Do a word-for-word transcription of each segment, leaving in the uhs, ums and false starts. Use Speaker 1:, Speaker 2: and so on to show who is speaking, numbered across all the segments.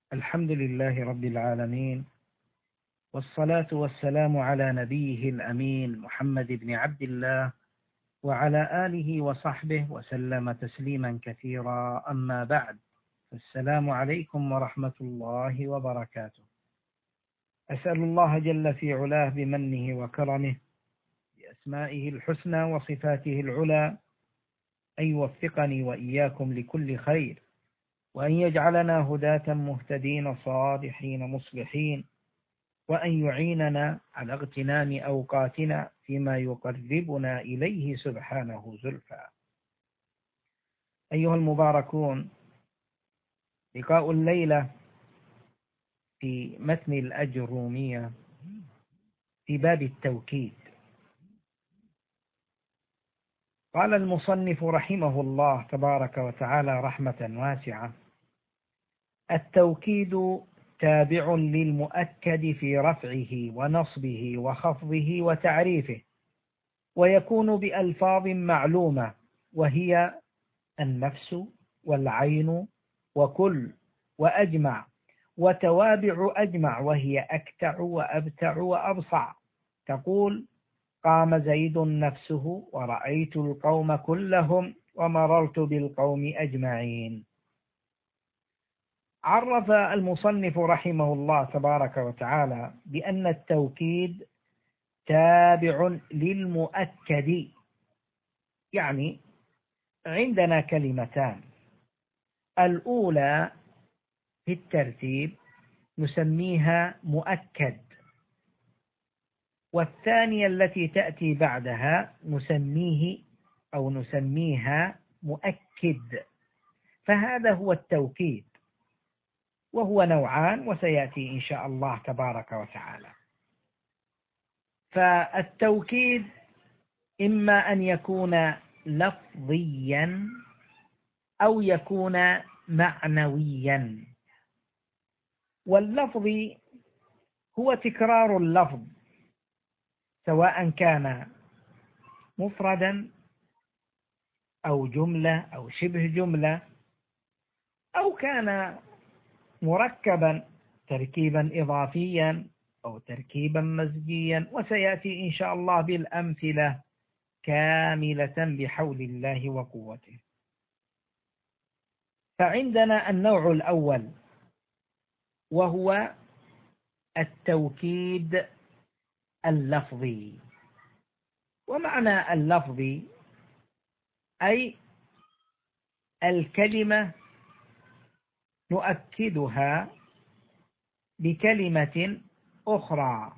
Speaker 1: الحمد لله رب العالمين، والصلاة والسلام على نبيه الأمين محمد بن عبد الله وعلى آله وصحبه وسلم تسليما كثيرا. أما بعد، السلام عليكم ورحمة الله وبركاته. أسأل الله جل في علاه بمنه وكرمه بأسمائه الحسنى وصفاته العلى أن يوفقني وإياكم لكل خير، وأن يجعلنا هداة مهتدين صالحين مصلحين، وأن يعيننا على اغتنام أوقاتنا فيما يقربنا إليه سبحانه زلفى. أيها المباركون، لقاء الليلة في متن الأجرومية في باب التوكيد. قال المصنف رحمه الله تبارك وتعالى رحمة واسعة: التوكيد تابع للمؤكد في رفعه ونصبه وخفضه وتعريفه، ويكون بألفاظ معلومة، وهي النفس والعين وكل وأجمع وتوابع أجمع، وهي أكتع وأبتع وأبصع. تقول: قام زيد نفسه ورأيت القوم كلهم ومررت بالقوم أجمعين. عرف المصنف رحمه الله تبارك وتعالى بأن التوكيد تابع للمؤكد، يعني عندنا كلمتان، الأولى في الترتيب نسميها مؤكد، والثانية التي تأتي بعدها نسميه أو نسميها مؤكد. فهذا هو التوكيد، وهو نوعان وسيأتي إن شاء الله تبارك وتعالى. فالتوكيد إما أن يكون لفظيا أو يكون معنويا. واللفظ هو تكرار اللفظ، سواء كان مفردا أو جملة أو شبه جملة، أو كان مركبا تركيبا إضافيا أو تركيبا مزجيا، وسيأتي إن شاء الله بالأمثلة كاملة بحول الله وقوته. فعندنا النوع الأول، وهو التوكيد اللفظي. ومعنى اللفظي أي الكلمة نؤكدها بكلمة أخرى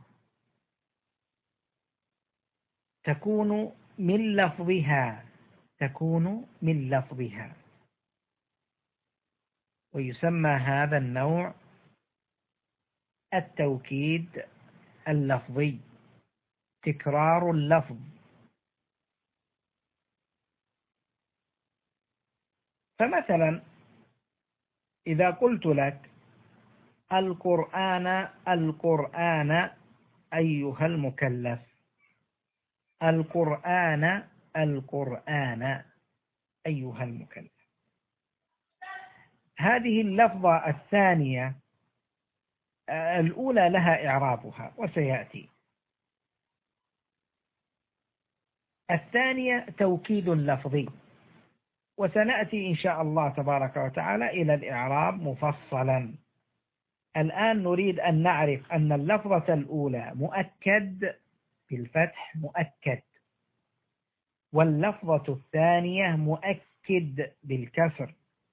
Speaker 1: تكون من لفظها تكون من لفظها ويسمى هذا النوع التوكيد اللفظي، تكرار اللفظ. فمثلا إذا قلت لك: القرآن القرآن أيها المكلف، القرآن القرآن أيها المكلف، هذه اللفظة الثانية الأولى لها إعرابها وسيأتي. الثانية توكيد لفظي، وسنأتي إن شاء الله تبارك وتعالى إلى الإعراب مفصلا. الآن نريد أن نعرف أن اللفظة الأولى مؤكد بالفتح مؤكد، واللفظة الثانية مؤكد بالكسر.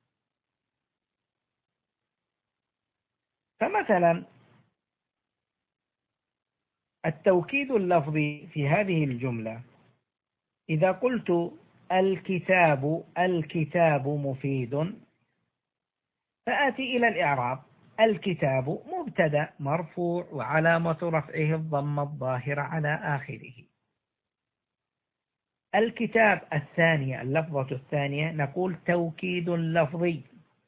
Speaker 1: فمثلا التوكيد اللفظي في هذه الجملة، إذا قلت: الكتاب الكتاب مفيد، فآتي إلى الإعراب: الكتاب مبتدأ مرفوع وعلامة رفعه الضمة الظاهرة على آخره. الكتاب الثانية اللفظة الثانية نقول توكيد لفظي،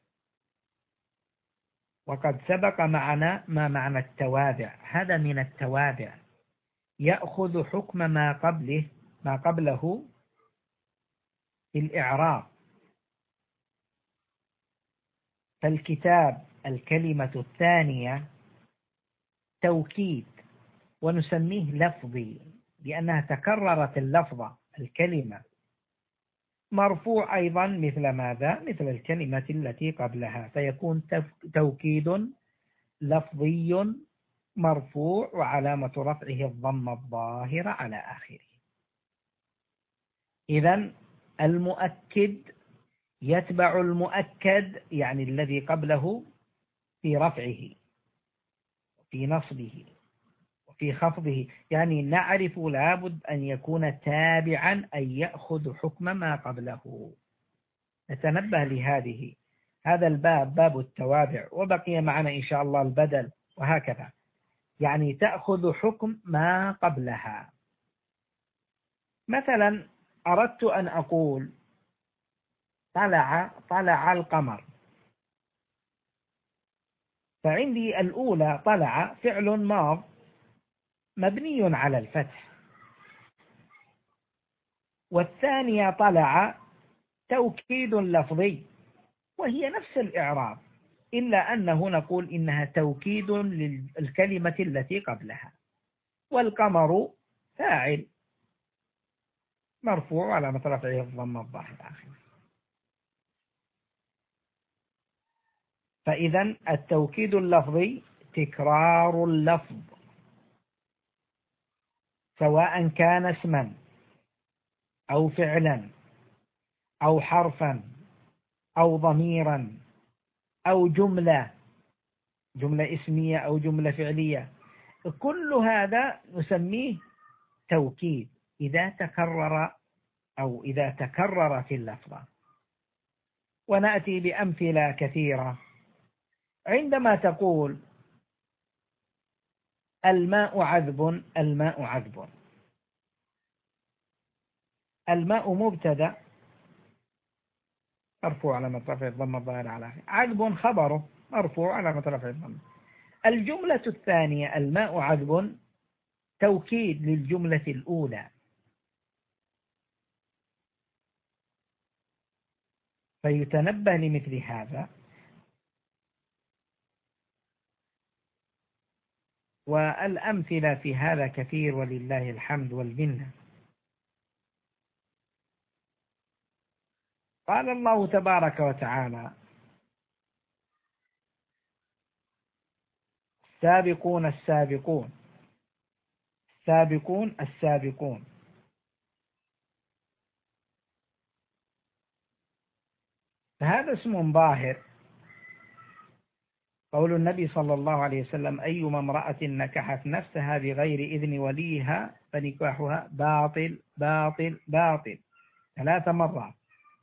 Speaker 1: وقد سبق معنا ما معنى التوابع. هذا من التوابع، يأخذ حكم ما قبله ما قبله في الإعراب. فالكتاب الكلمة الثانية توكيد ونسميه لفظي لأنها تكررت اللفظة الكلمة، مرفوع أيضا مثل ماذا؟ مثل الكلمة التي قبلها، فيكون توكيد لفظي مرفوع وعلامة رفعه الضمة الظاهرة على آخره. إذن المؤكد يتبع المؤكد، يعني الذي قبله، في رفعه في نصبه وفي خفضه، يعني نعرف لابد أن يكون تابعا أن يأخذ حكم ما قبله. نتنبه لهذه. هذا الباب باب التوابع، وبقي معنا إن شاء الله البدل، وهكذا، يعني تأخذ حكم ما قبلها. مثلا أردت أن أقول طلع طلع القمر، فعندي الأولى طلع فعل ماض مبني على الفتح، والثانية طلع توكيد لفظي وهي نفس الإعراب، إلا أنه نقول إنها توكيد للكلمة التي قبلها. والقمر فاعل مرفوع على رفعه الضمة الظاهرة. فإذا التوكيد اللفظي تكرار اللفظ سواء كان اسما أو فعلا أو حرفا أو ضميرا أو جملة جملة اسمية أو جملة فعلية، كل هذا نسميه توكيد إذا تكرر أو إذا تكرر في اللفظة. ونأتي بأمثلة كثيرة. عندما تقول الماء عذب، الماء عذب، الماء مبتدأ مرفوع على رفعه الضمة الظاهرة على آخره، عذب خبره مرفوع على رفعه الضمة. الجملة الثانية الماء عذب توكيد للجملة الأولى، فيتنبه لمثل هذا. والأمثلة في هذا كثير ولله الحمد والمنة. قال الله تبارك وتعالى: السابقون السابقون السابقون السابقون. فهذا اسم ظاهر. قول النبي صلى الله عليه وسلم: أيما امرأة نكحت نفسها بغير إذن وليها فنكاحها باطل باطل باطل ثلاث مرات.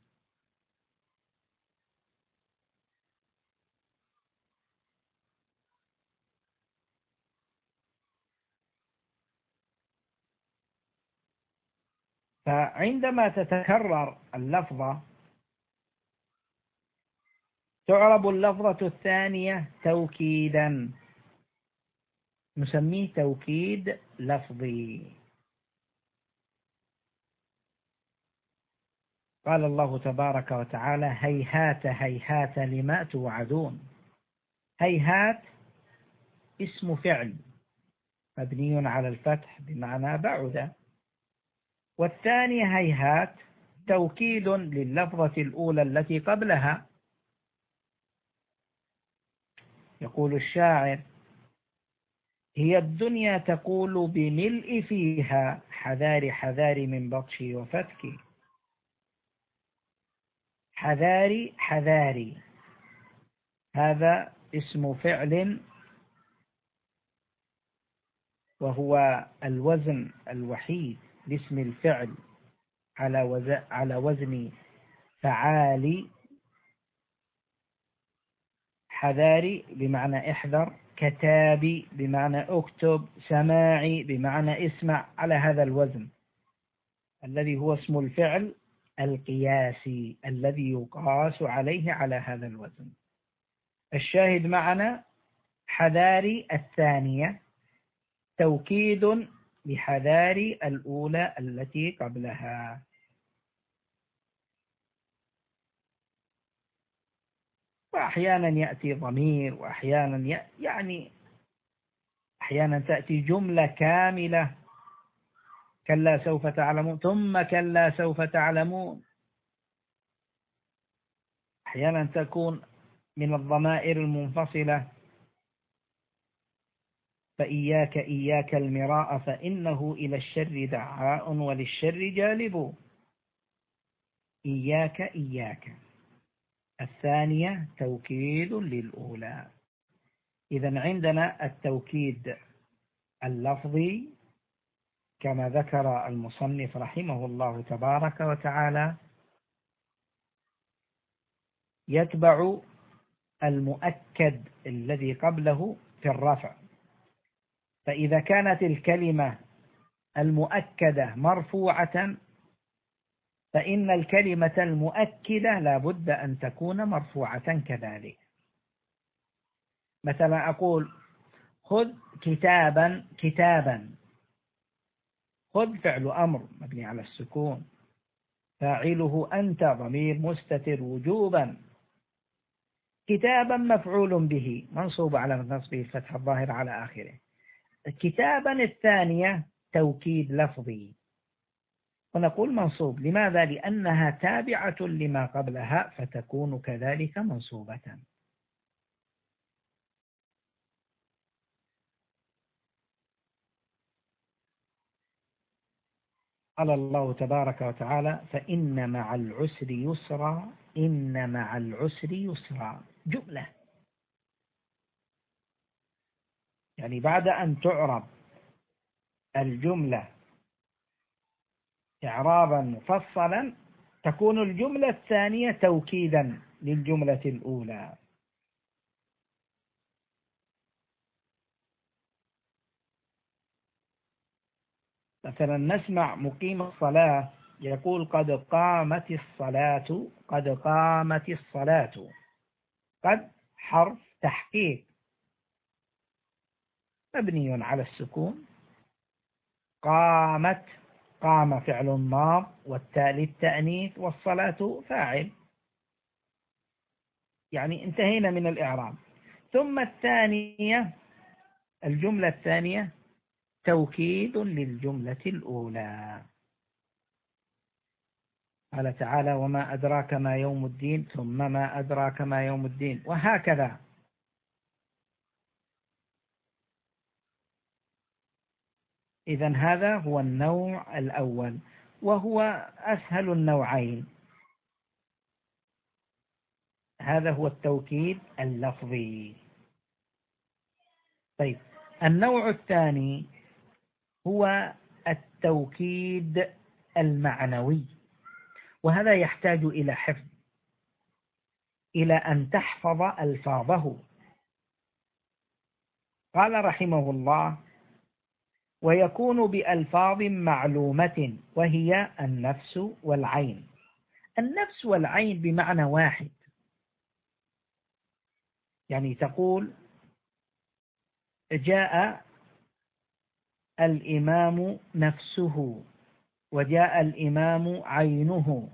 Speaker 1: فعندما تتكرر اللفظة تعرب اللفظة الثانية توكيدا، نسميه توكيد لفظي. قال الله تبارك وتعالى: هيهات هيهات لما توعدون. هيهات اسم فعل مبني على الفتح بمعنى بعد، والثانية هيهات توكيد لللفظة الأولى التي قبلها. يقول الشاعر: هي الدنيا تقول بملء فيها حذاري حذاري من بطشي وفتكي. حذاري حذاري هذا اسم فعل، وهو الوزن الوحيد لاسم الفعل على وزن على وزن فعالي. حذاري بمعنى احذر، كتابي بمعنى اكتب، سماعي بمعنى اسمع، على هذا الوزن الذي هو اسم الفعل القياسي الذي يقاس عليه على هذا الوزن. الشاهد معنا حذاري الثانية توكيد لحذاري الأولى التي قبلها. وأحيانا يأتي ضمير، وأحيانا ي... يعني أحيانا تأتي جملة كاملة، كلا سوف تعلمون، ثم كلا سوف تعلمون. أحيانا تكون من الضمائر المنفصلة، فإياك إياك المراء فإنه إلى الشر دعاء وللشر جالب. إياك إياك الثانية توكيد للأولى. إذن عندنا التوكيد اللفظي كما ذكر المصنف رحمه الله تبارك وتعالى يتبع المؤكد الذي قبله في الرفع. فإذا كانت الكلمة المؤكدة مرفوعة فإن الكلمة المؤكدة لا بد أن تكون مرفوعة كذلك. مثلا أقول خذ كتابا كتابا، خذ فعل أمر مبني على السكون، فاعله أنت ضمير مستتر وجوبا، كتابا مفعول به منصوب على نصبه الفتح الظاهر على آخره. كتابا الثانية توكيد لفظي، ونقول منصوب. لماذا؟ لأنها تابعة لما قبلها فتكون كذلك منصوبة. قال الله تبارك وتعالى فإن مع العسر يسرا، إن مع العسر يسرا، جملة يعني بعد أن تعرب الجملة إعرابا مفصلا تكون الجملة الثانية توكيدا للجملة الأولى. مثلا نسمع مقيم الصلاة يقول قد قامت الصلاة، قد قامت الصلاة، قد حرف تحقيق مبني على السكون، قامت قام فعل ماض والتالي التأنيث والصلاة فاعل، يعني انتهينا من الإعراب. ثم الثانية الجملة الثانية توكيد للجملة الأولى. قال تعالى وما أدراك ما يوم الدين، ثم ما أدراك ما يوم الدين، وهكذا. إذن هذا هو النوع الأول وهو أسهل النوعين، هذا هو التوكيد اللفظي. طيب النوع الثاني هو التوكيد المعنوي، وهذا يحتاج إلى حفظ، إلى أن تحفظ ألفاظه. قال رحمه الله ويكون بألفاظ معلومة وهي النفس والعين. النفس والعين بمعنى واحد، يعني تقول جاء الإمام نفسه وجاء الإمام عينه،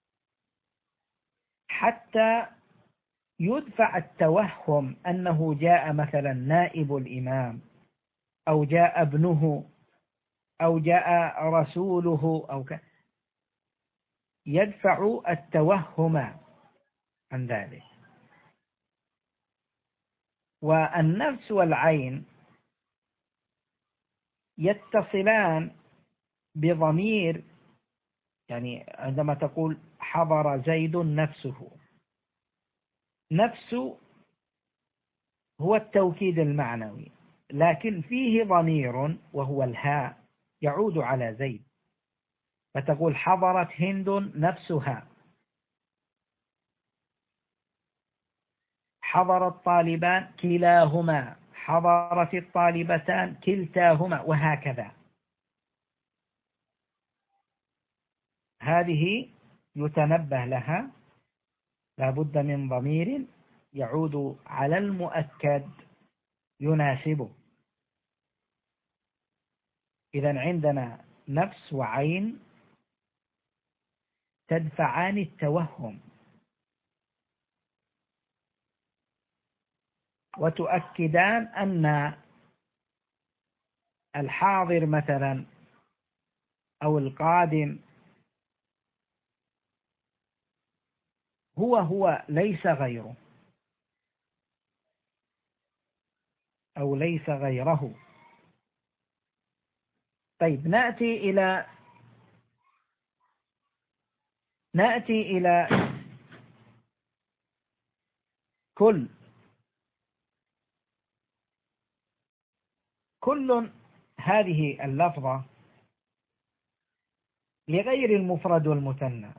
Speaker 1: حتى يدفع التوهم أنه جاء مثلا نائب الإمام أو جاء ابنه أو جاء رسوله أو ك... يدفع التوهم عن ذلك. والنفس والعين يتصلان بضمير، يعني عندما تقول حضر زيد نفسه، نفس هو التوكيد المعنوي لكن فيه ضمير وهو الهاء يعود على زيد، فتقول حضرت هند نفسها، حضر الطالبان كلاهما، حضرت الطالبتان كلتاهما، وهكذا. هذه يتنبه لها، لا بد من ضمير يعود على المؤكد يناسبه. إذن عندنا نفس وعين تدفعان التوهم، وتؤكدان أن الحاضر مثلا أو القادم هو هو ليس غيره أو ليس غيره. طيب نأتي إلى نأتي إلى كل. كل هذه اللفظة لغير المفرد والمثنى،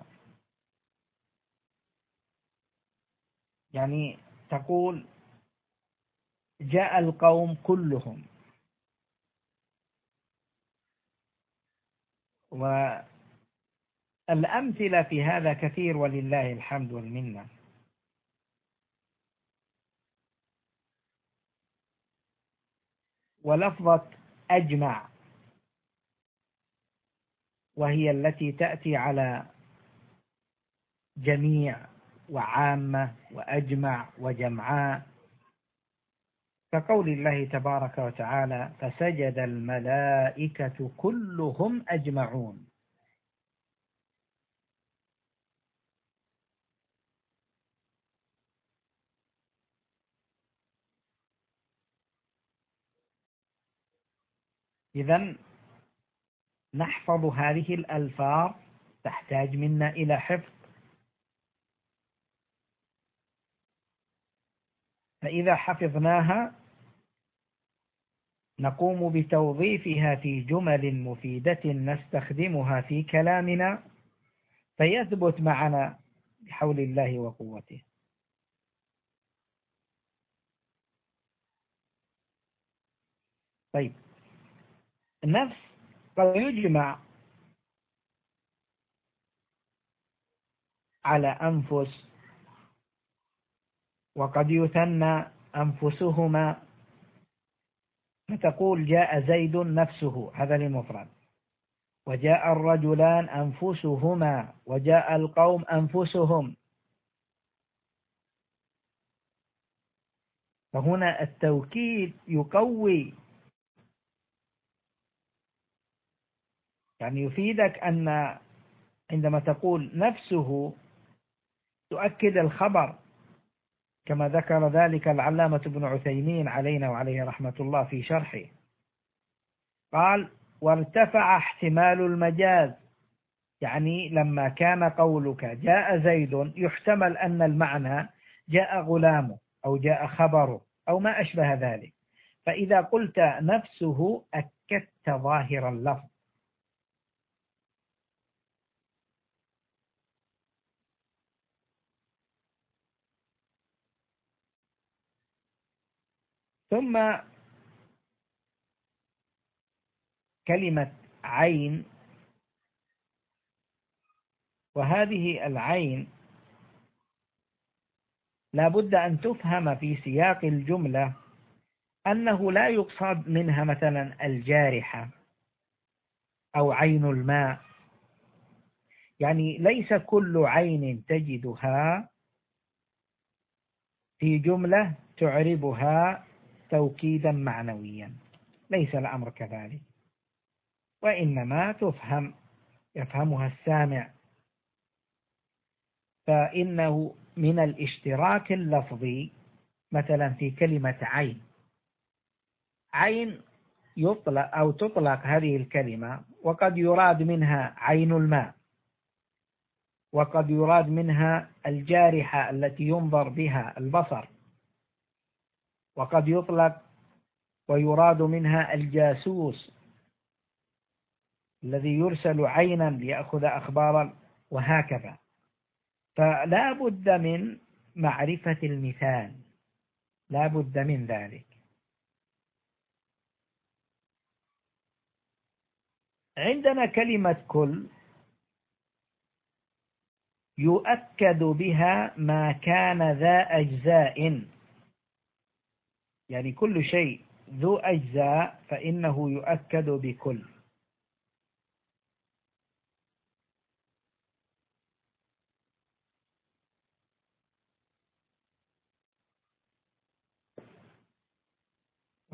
Speaker 1: يعني تقول جاء القوم كلهم، والأمثلة في هذا كثير ولله الحمد والمنة. ولفظة أجمع وهي التي تأتي على جميع وعامة وأجمع وجمعاء، كقول الله تبارك وتعالى فسجد الملائكة كلهم أجمعون. إذن نحفظ هذه الألفاظ، تحتاج منا إلى حفظ. فإذا حفظناها نقوم بتوظيفها في جمل مفيدة نستخدمها في كلامنا فيثبت معنا بحول الله وقوته. طيب النفس قد يجمع على أنفس، وقد يثنى أنفسهما، فتقول جاء زيد نفسه، هذا للمفرد، وجاء الرجلان أنفسهما، وجاء القوم أنفسهم. فهنا التوكيد يقوي، يعني يفيدك أن عندما تقول نفسه تؤكد الخبر، كما ذكر ذلك العلامة ابن عثيمين علينا وعليه رحمة الله في شرحه، قال وارتفع احتمال المجاز، يعني لما كان قولك جاء زيد يحتمل أن المعنى جاء غلامه أو جاء خبره أو ما أشبه ذلك، فإذا قلت نفسه أكدت ظاهر اللفظ. ثم كلمة عين، وهذه العين لا بد أن تفهم في سياق الجملة أنه لا يقصد منها مثلا الجارحة أو عين الماء، يعني ليس كل عين تجدها في جملة تعربها توكيدا معنويا، ليس الأمر كذلك، وإنما تفهم يفهمها السامع. فإنه من الاشتراك اللفظي مثلا في كلمة عين، عين يطلق أو تطلق هذه الكلمة وقد يراد منها عين الماء، وقد يراد منها الجارحة التي ينظر بها البصر، وقد يطلق ويراد منها الجاسوس الذي يرسل عينا ليأخذ أخبارا، وهكذا. فلا بد من معرفة المثال، لا بد من ذلك. عندنا كلمة كل يؤكد بها ما كان ذا أجزاء، يعني كل شيء ذو أجزاء فإنه يؤكد بكل.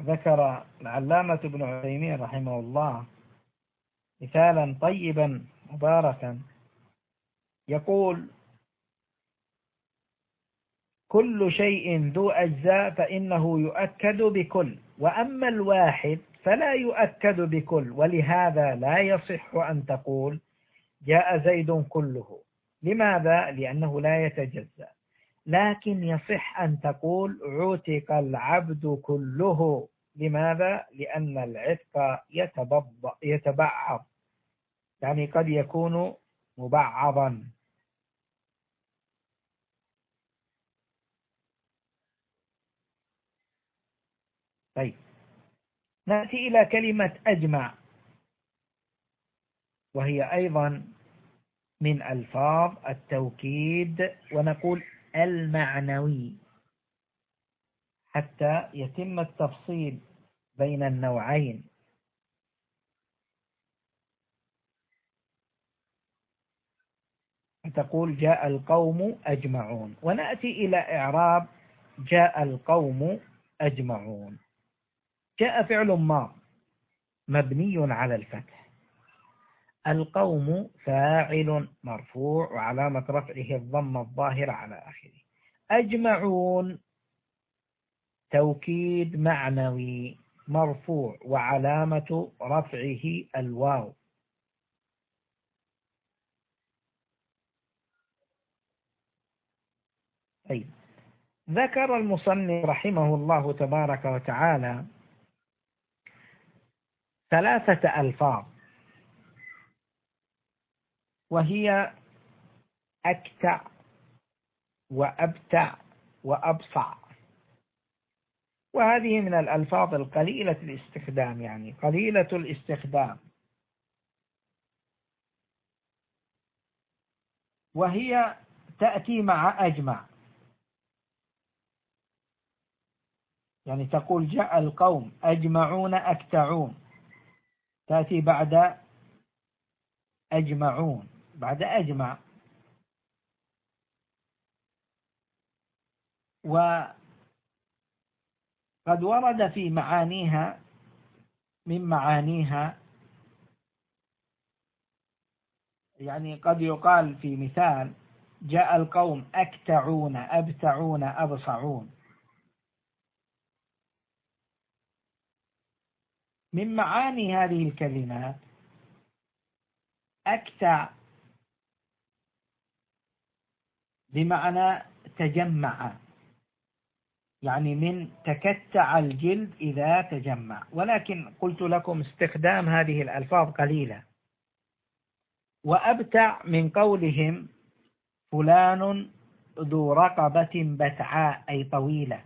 Speaker 1: ذكر العلامة ابن عثيمين رحمه الله مثالا طيبا مباركا، يقول: كل شيء ذو أجزاء فإنه يؤكد بكل، وأما الواحد فلا يؤكد بكل، ولهذا لا يصح أن تقول جاء زيد كله. لماذا؟ لأنه لا يتجزأ. لكن يصح أن تقول عتق العبد كله. لماذا؟ لأن العتق يتبعض، يعني قد يكون مبعضا. طيب، نأتي إلى كلمة أجمع، وهي أيضا من ألفاظ التوكيد، ونقول المعنوي حتى يتم التفصيل بين النوعين. تقول جاء القوم أجمعون، ونأتي إلى إعراب جاء القوم أجمعون. جاء فعل ماض مبني على الفتح، القوم فاعل مرفوع وعلامة رفعه الضم الظاهر على آخره، أجمعون توكيد معنوي مرفوع وعلامة رفعه الواو. طيب، ذكر المصنف رحمه الله تبارك وتعالى ثلاثة ألفاظ، وهي أكتع وأبتع وأبصع، وهذه من الألفاظ القليلة الاستخدام، يعني قليلة الاستخدام، وهي تأتي مع أجمع. يعني تقول جاء القوم أجمعون أكتعون، تأتي بعد أجمعون، بعد أجمع. وقد ورد في معانيها من معانيها، يعني قد يقال في مثال جاء القوم أكتعون أبتعون أبصعون. من معاني هذه الكلمات أكتع بمعنى تجمع، يعني من تكتع الجلد إذا تجمع، ولكن قلت لكم استخدام هذه الألفاظ قليلة. وأبتع من قولهم فلان ذو رقبة بتعاء أي طويلة.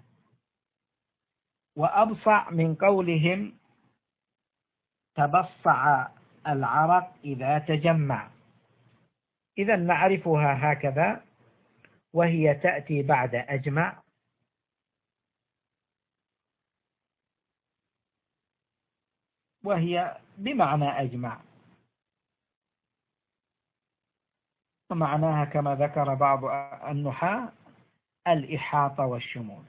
Speaker 1: وأبصع من قولهم تبصع العرق إذا تجمع. إذا نعرفها هكذا، وهي تأتي بعد أجمع، وهي بمعنى أجمع، ومعناها كما ذكر بعض النحاة الإحاطة والشمول.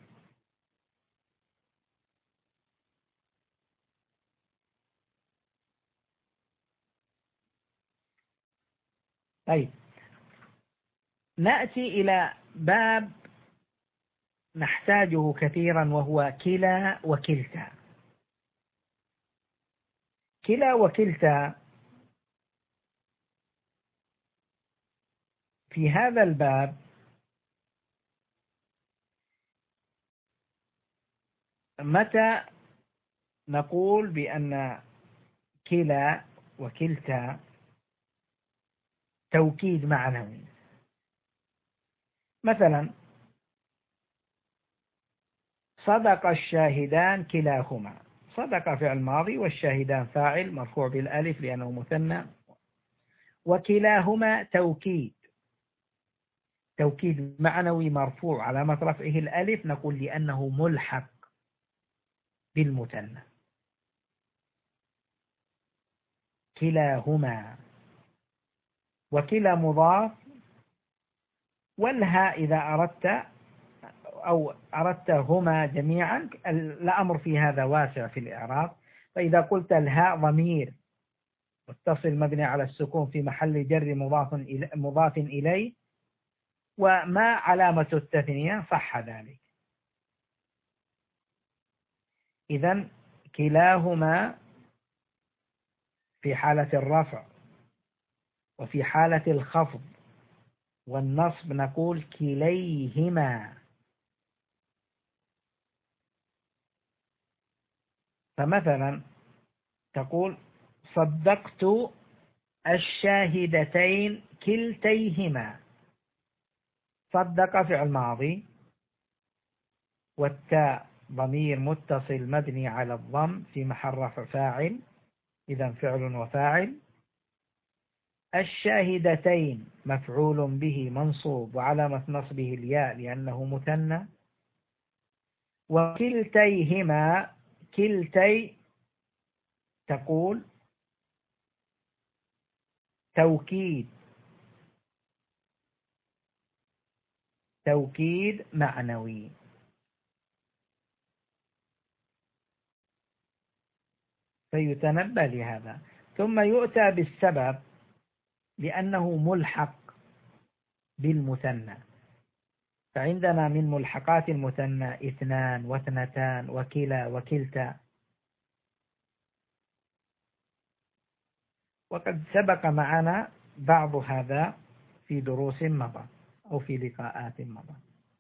Speaker 1: طيب، نأتي إلى باب نحتاجه كثيرا، وهو كلا وكلتا. كلا وكلتا في هذا الباب متى نقول بأن كلا وكلتا توكيد معنوي؟ مثلا صدق الشاهدان كلاهما، صدق فعل ماضي والشاهدان فاعل مرفوع بالألف لأنه مثنى، وكلاهما توكيد، توكيد معنوي مرفوع علامة رفعه الألف، نقول لأنه ملحق بالمثنى. كلاهما، وكلا مضاف، والهاء إذا أردت أو أردت هما جميعا، الأمر في هذا واسع في الإعراب. فإذا قلت الهاء ضمير متصل مبني على السكون في محل جر مضاف إلى مضاف إليه، وما علامة التثنية، صح ذلك. إذن كلاهما في حالة الرفع، وفي حالة الخفض والنصب نقول كليهما. فمثلا تقول صدقت الشاهدتين كلتيهما. صدق فعل ماضي، والتاء ضمير متصل مبني على الضم في محل رفع فاعل، إذا فعل وفاعل. الشاهدتين مفعول به منصوب وعلامة نصبه الياء لأنه مثنى. وكلتيهما، كلتي تقول توكيد، توكيد معنوي. فيتنبه لهذا. ثم يؤتى بالسبب لأنه ملحق بالمثنى. فعندنا من ملحقات المثنى اثنان واثنتان وكلا وكلتا. وقد سبق معنا بعض هذا في دروس مضى أو في لقاءات مضى.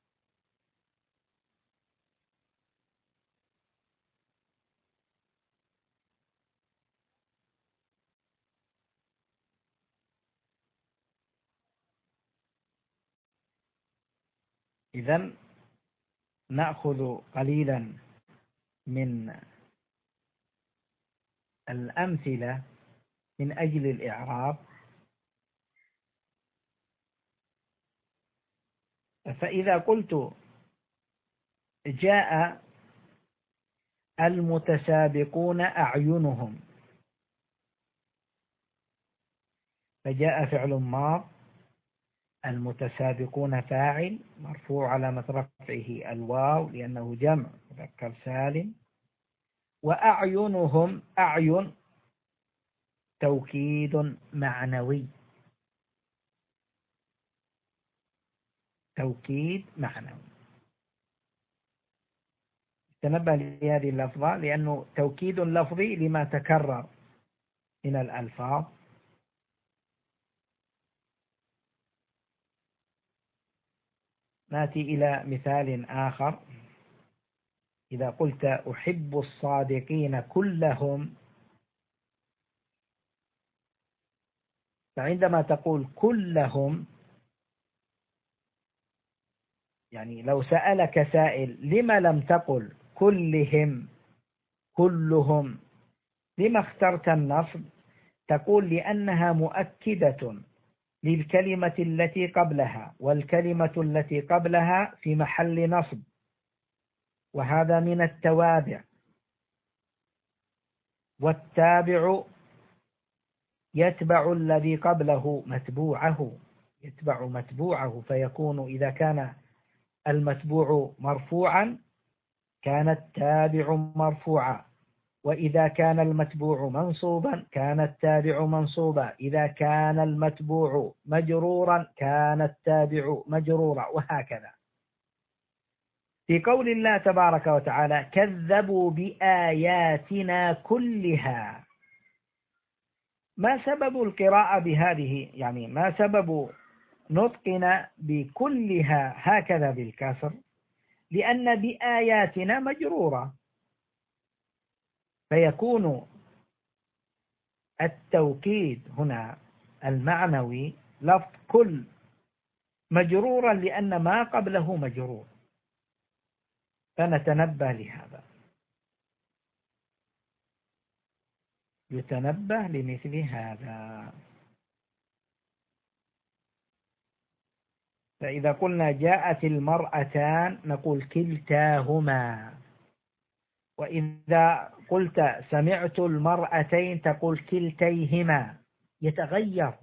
Speaker 1: إذن نأخذ قليلا من الأمثلة من أجل الإعراب. فإذا قلت جاء المتسابقون أعينهم، فجاء فعل ماض، المتسابقون فاعل مرفوع علامة رفعه الواو لأنه جمع مذكر سالم، وأعينهم أعين توكيد معنوي، توكيد معنوي. تنبه لهذه اللفظة لأنه توكيد لفظي لما تكرر من الألفاظ. نأتي إلى مثال آخر. إذا قلت أحب الصادقين كلهم، فعندما تقول كلهم يعني لو سألك سائل لما لم تقل كلهم كلهم، لما اخترت النصب؟ تقول لأنها مؤكدة للكلمة التي قبلها، والكلمة التي قبلها في محل نصب، وهذا من التوابع. والتابع يتبع الذي قبله متبوعه، يتبع متبوعه، فيكون إذا كان المتبوع مرفوعا كان التابع مرفوعا، وإذا كان المتبوع منصوبا كان التابع منصوبا، إذا كان المتبوع مجرورا كان التابع مجرورا، وهكذا. في قول الله تبارك وتعالى كذبوا بآياتنا كلها، ما سبب القراءة بهذه؟ يعني ما سبب نطقنا بكلها هكذا بالكسر؟ لأن بآياتنا مجرورة، فيكون التوكيد هنا المعنوي لفظ كل مجرورا لأن ما قبله مجرور. فنتنبه لهذا، يتنبه لمثل هذا. فإذا قلنا جاءت المرأتان نقول كلتاهما، وإذا قلت سمعت المرأتين تقول كلتيهما. يتغير،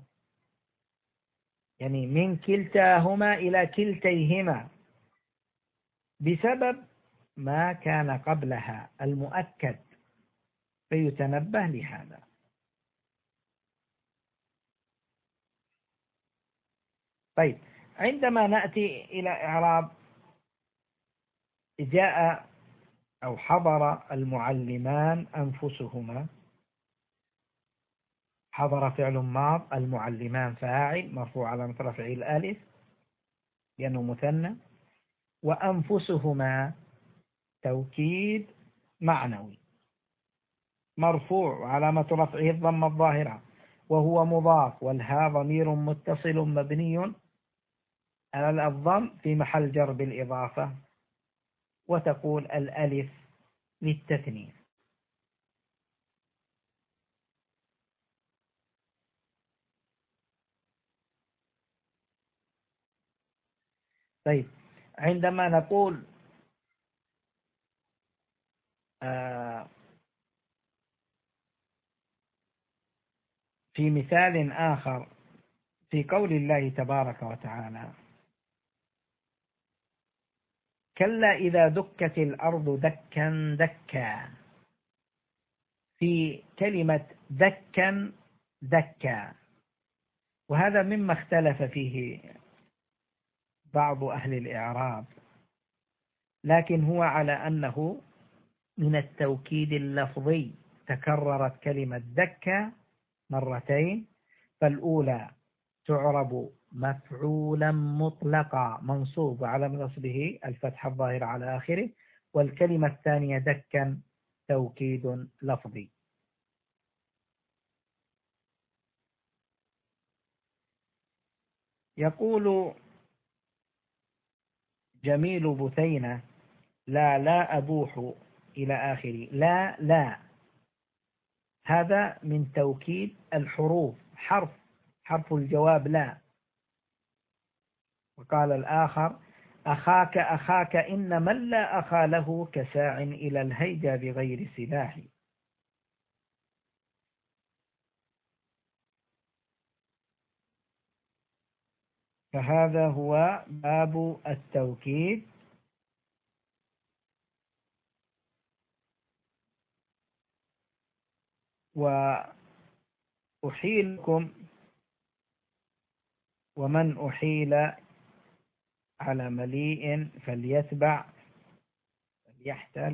Speaker 1: يعني من كلتاهما إلى كلتيهما. بسبب ما كان قبلها المؤكد، فيتنبه لهذا. طيب، عندما نأتي إلى إعراب جاء أو حضر المعلمان أنفسهما، حضر فعل ماض، المعلمان فاعل مرفوع على رفعه الألف لأنه مثنى، وأنفسهما توكيد معنوي مرفوع وعلامة رفعه الضمة الظاهرة وهو مضاف، والها ضمير متصل مبني على الضم في محل جر بالإضافة، وتقول الألف للتثنية. طيب، عندما نقول آه في مثال آخر في قول الله تبارك وتعالى: كلا إذا دكت الأرض دكا دكا، في كلمة دكا دكا، وهذا مما اختلف فيه بعض أهل الإعراب، لكن هو على أنه من التوكيد اللفظي، تكررت كلمة دكا مرتين، فالأولى تعرب مفعولا مطلقا منصوب على نصبه الفتح الظاهر على آخره، والكلمة الثانية دكا توكيد لفظي. يقول جميل بثينة: لا لا أبوح إلى آخره، لا لا، هذا من توكيد الحروف، حرف حرف الجواب لا. وقال الآخر: أخاك أخاك إن من لا أخا له كساع إلى الهيجا بغير سلاح. فهذا هو باب التوكيد. وأحيلكم ومن أحيل على مليء فليتبع فليحتل،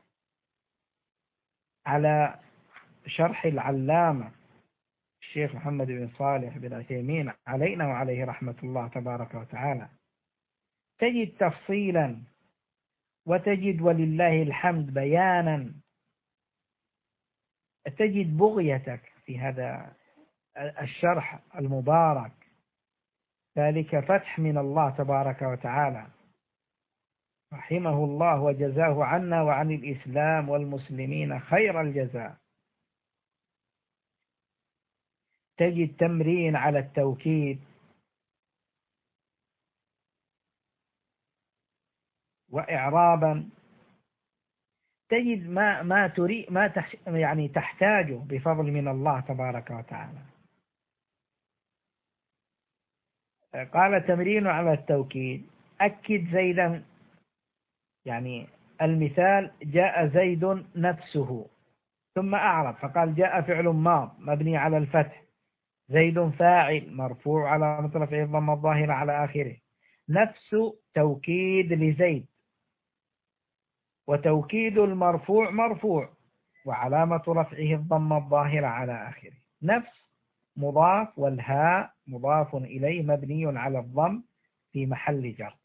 Speaker 1: على شرح العلامة الشيخ محمد بن صالح بن عثيمين علينا وعليه رحمة الله تبارك وتعالى، تجد تفصيلا وتجد ولله الحمد بيانا، تجد بغيتك في هذا الشرح المبارك، ذلك فتح من الله تبارك وتعالى رحمه الله وجزاه عنا وعن الإسلام والمسلمين خير الجزاء. تجد تمرين على التوكيد وإعرابا، تجد ما ما تريد ما تح يعني تحتاجه بفضل من الله تبارك وتعالى. قال تمرين على التوكيد: أكد زيدا، يعني المثال جاء زيد نفسه، ثم أعرب فقال جاء فعل ماض مبني على الفتح، زيد فاعل مرفوع على رفعه الضم الظاهرة على آخره، نفس توكيد لزيد، وتوكيد المرفوع مرفوع وعلامة رفعه الضم الظاهرة على آخره، نفس مضاف والهاء مضاف إليه مبني على الضم في محل جر.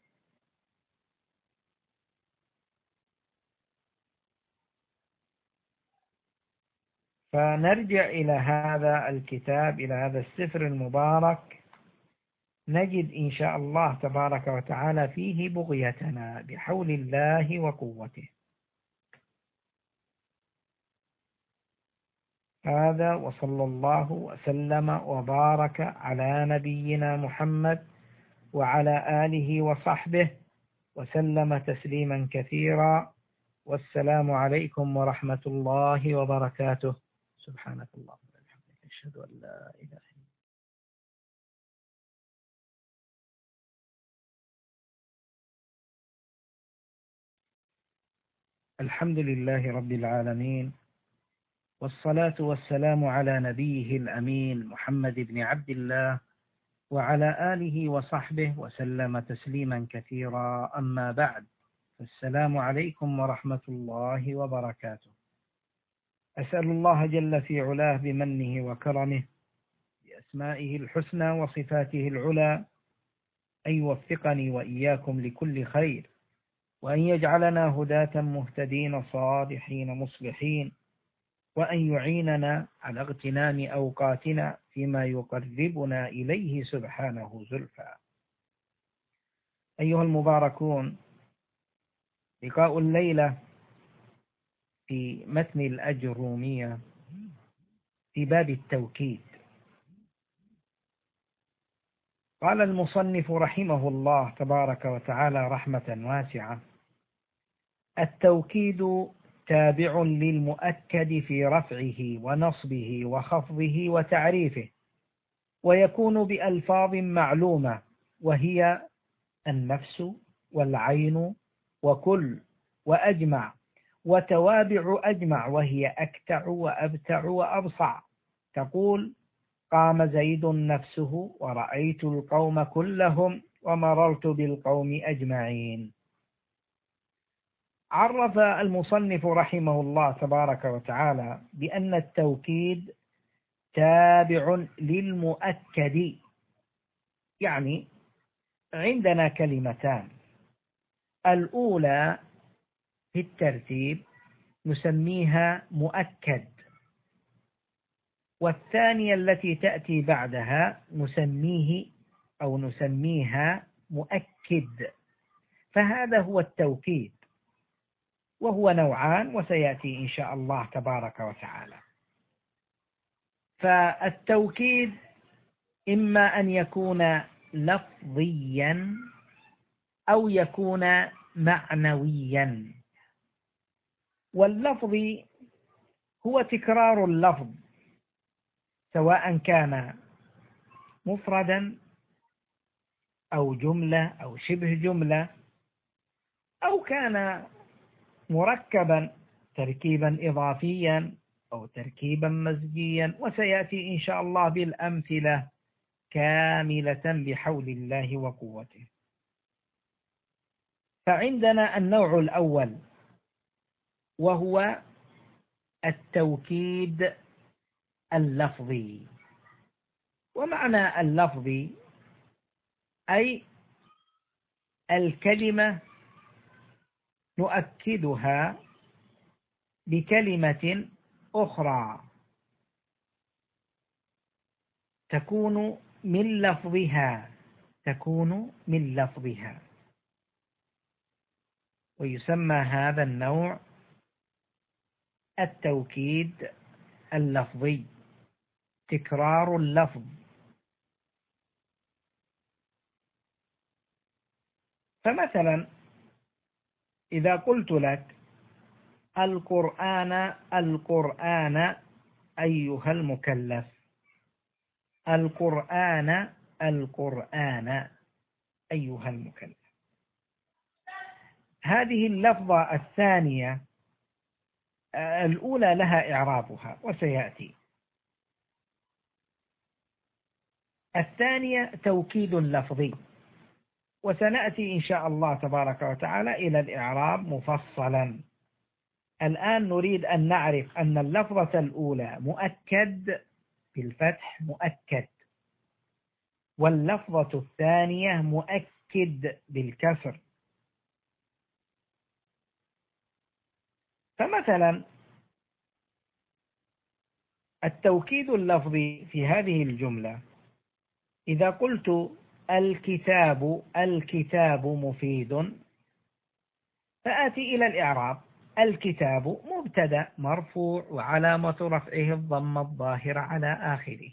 Speaker 1: فنرجع إلى هذا الكتاب، إلى هذا السفر المبارك، نجد إن شاء الله تبارك وتعالى فيه بغيتنا بحول الله وقوته. هذا وصلى الله وسلم وبارك على نبينا محمد وعلى آله وصحبه وسلم تسليما كثيرا، والسلام عليكم ورحمة الله وبركاته. سبحانك اللهم وبحمدك، أشهد أن لا إله إلا أنت. الحمد لله رب العالمين، والصلاة والسلام على نبيه الأمين محمد بن عبد الله وعلى آله وصحبه وسلم تسليما كثيرا. أما بعد، السلام عليكم ورحمة الله وبركاته. أسأل الله جل في علاه بمنه وكرمه بأسمائه الحسنى وصفاته العلى أن يوفقني وإياكم لكل خير، وأن يجعلنا هداة مهتدين صالحين مصلحين، وأن يعيننا على اغتنام أوقاتنا فيما يقربنا إليه سبحانه زلفى. أيها المباركون، لقاء الليلة في متن الأجرومية في باب التوكيد. قال المصنف رحمه الله تبارك وتعالى رحمة واسعة: التوكيد تابع للمؤكد في رفعه ونصبه وخفضه وتعريفه، ويكون بألفاظ معلومة، وهي النفس والعين وكل وأجمع وتوابع أجمع، وهي أكتع وأبتع وأبصع. تقول: قام زيد نفسه ورأيت القوم كلهم ومررت بالقوم أجمعين. عرف المصنف رحمه الله تبارك وتعالى بأن التوكيد تابع للمؤكد، يعني عندنا كلمتان، الأولى في الترتيب نسميها مؤكد، والثانية التي تأتي بعدها نسميه أو نسميها مؤكد. فهذا هو التوكيد، وهو نوعان وسيأتي إن شاء الله تبارك وتعالى. فالتوكيد إما أن يكون لفظيا أو يكون معنويا. واللفظ هو تكرار اللفظ، سواء كان مفردا أو جملة أو شبه جملة، أو كان مركبا تركيبا إضافيا أو تركيبا مزجيا، وسيأتي إن شاء الله بالأمثلة كاملة بحول الله وقوته. فعندنا النوع الأول وهو التوكيد اللفظي. ومعنى اللفظي أي الكلمة نؤكدها بكلمة أخرى تكون من لفظها تكون من لفظها ويسمى هذا النوع التوكيد اللفظي، تكرار اللفظ. فمثلا إذا قلت لك: القرآن القرآن أيها المكلف، القرآن القرآن أيها المكلف، هذه اللفظة الثانية الأولى لها إعرابها وسيأتي. الثانية توكيد لفظي، وسنأتي إن شاء الله تبارك وتعالى إلى الإعراب مفصلا. الآن نريد أن نعرف أن اللفظة الأولى مؤكد بالفتح مؤكد، واللفظة الثانية مؤكد بالكسر. فمثلا التوكيد اللفظي في هذه الجملة، إذا قلت: الكتاب الكتاب مفيد، فآتي إلى الإعراب. الكتاب مبتدأ مرفوع وعلامة رفعه الضمة الظاهرة على آخره.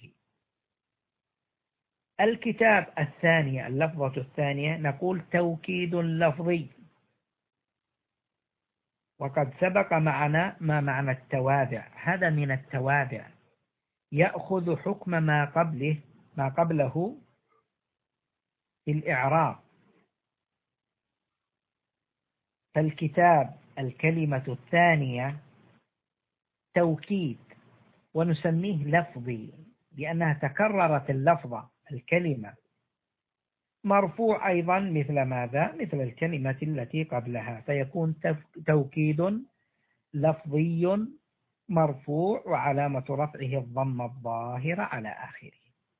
Speaker 1: الكتاب الثانية اللفظة الثانية نقول توكيد لفظي، وقد سبق معنا ما معنى التوابع. هذا من التوابع، يأخذ حكم ما قبله ما قبله في الإعراب. فالكتاب الكلمة الثانية توكيد ونسميه لفظي لأنها تكررت اللفظة الكلمة. مرفوع أيضا مثل ماذا؟ مثل الكلمة التي قبلها، فيكون توكيد لفظي مرفوع وعلامة رفعه الضمة الظاهرة على آخره.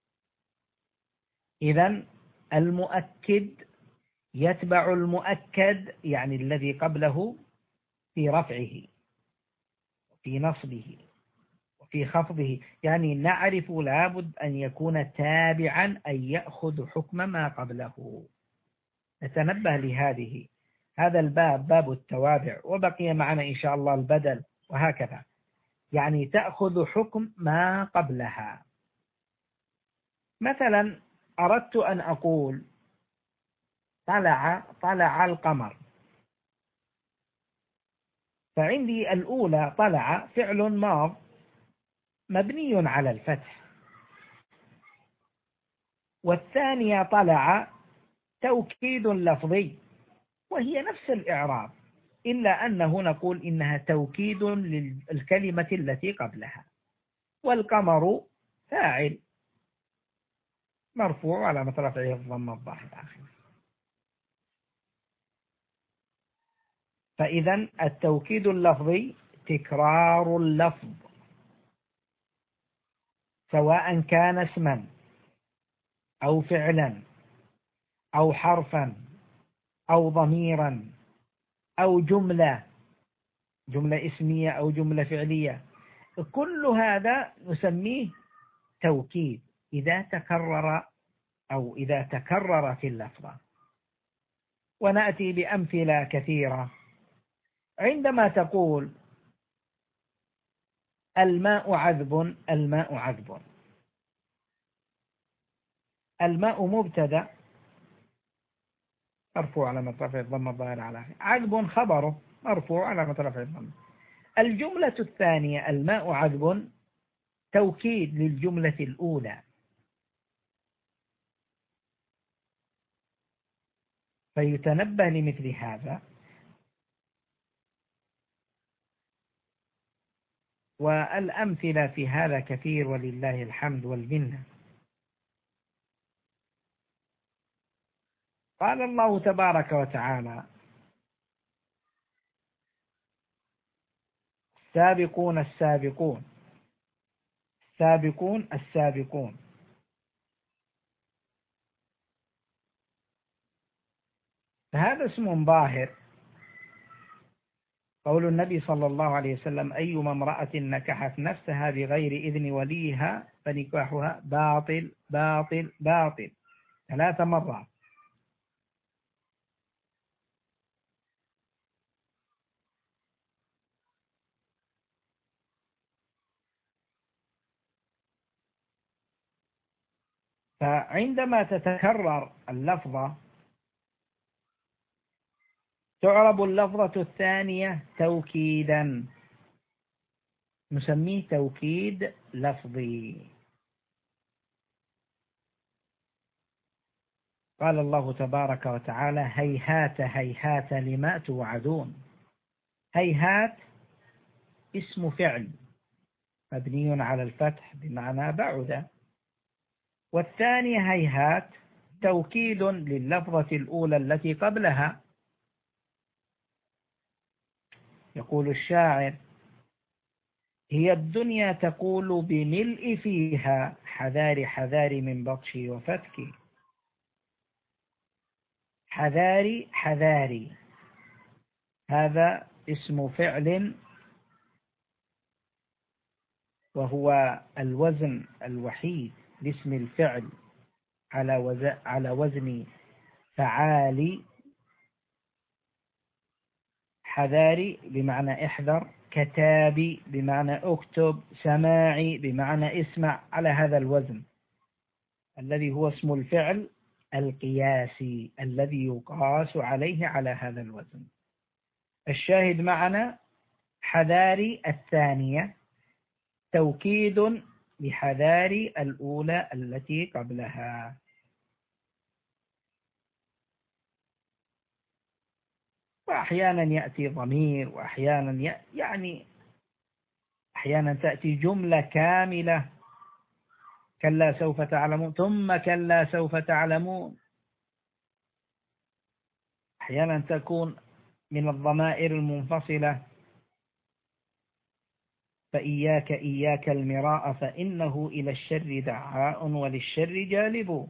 Speaker 1: إذن المؤكد يتبع المؤكد، يعني الذي قبله، في رفعه في نصبه وفي خفضه، يعني نعرف لابد أن يكون تابعا أن يأخذ حكم ما قبله. نتنبه لهذه. هذا الباب باب التوابع، وبقي معنا إن شاء الله البدل وهكذا، يعني تأخذ حكم ما قبلها. مثلا أردت أن أقول طلع طلع القمر، فعندي الأولى طلع فعل ماض مبني على الفتح، والثانية طلع توكيد لفظي وهي نفس الإعراب، إلا أنه نقول إنها توكيد للكلمة التي قبلها. والقمر فاعل مرفوع على رفعه الضمة الظاهرة. فإذا التوكيد اللفظي تكرار اللفظ سواء كان اسما أو فعلا أو حرفا أو ضميرا أو جملة جملة اسمية أو جملة فعلية، كل هذا نسميه توكيد إذا تكرر أو إذا تكرر في اللفظة. ونأتي بأمثلة كثيرة. عندما تقول الماء عذب، الماء عذب، الماء مبتدأ مرفوع على رفعه الضمة الظاهرة على آخره، عذب خبره مرفوع على رفعه الضمة. الجملة الثانية الماء عذب توكيد للجملة الأولى، فيتنبه لمثل هذا. والأمثلة في هذا كثير ولله الحمد والمنة. قال الله تبارك وتعالى السابقون السابقون السابقون السابقون، فهذا اسم ظاهر. قول النبي صلى الله عليه وسلم أيما امرأة نكحت نفسها بغير إذن وليها فنكاحها باطل باطل باطل ثلاث مرات. فعندما تتكرر اللفظة تعرب اللفظة الثانية توكيدا، نسميه توكيد لفظي. قال الله تبارك وتعالى هيهات هيهات لما توعدون. هيهات اسم فعل مبني على الفتح بمعنى بعد، والثانية هيهات توكيد لللفظة الأولى التي قبلها. يقول الشاعر هي الدنيا تقول بملء فيها حذاري حذاري من بطشي وفتكي. حذاري حذاري هذا اسم فعل وهو الوزن الوحيد لاسم الفعل على وزن على وزن فعالي. حذاري بمعنى احذر، كتابي بمعنى اكتب، سماعي بمعنى اسمع، على هذا الوزن الذي هو اسم الفعل القياسي الذي يقاس عليه على هذا الوزن. الشاهد معنا حذاري الثانية توكيد لحذاري الأولى التي قبلها. وأحيانا يأتي ضمير، وأحيانا ي... يعني أحيانا تأتي جملة كاملة، كلا سوف تعلمون، ثم كلا سوف تعلمون. أحيانا تكون من الضمائر المنفصلة، فإياك إياك المراء فإنه إلى الشر دعاء وللشر جالب.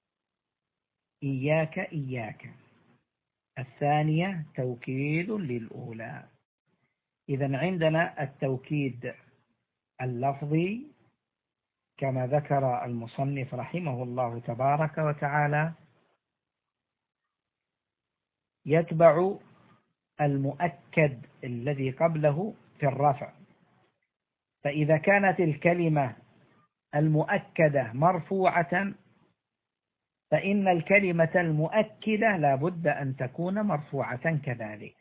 Speaker 1: إياك إياك الثانية توكيد للأولى. إذن عندنا التوكيد اللفظي كما ذكر المصنف رحمه الله تبارك وتعالى يتبع المؤكد الذي قبله في الرفع. فإذا كانت الكلمة المؤكدة مرفوعة فإن الكلمة المؤكدة لا بد أن تكون مرفوعة كذلك.